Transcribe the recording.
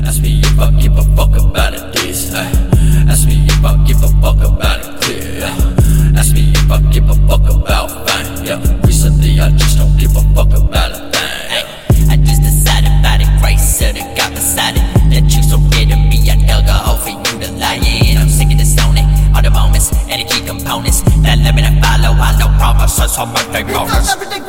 Ask me if I give a fuck about it, this. Ask me if I give a fuck about it, clear. Ask me if I give a fuck about fame. Recently I just don't give a fuck about a thing. I just decided by the grace of the God beside it that you so ready to be an alcohol for you to lie in. I'm sick of disowning all the moments and the key components that let me follow. I know promises on my big moments.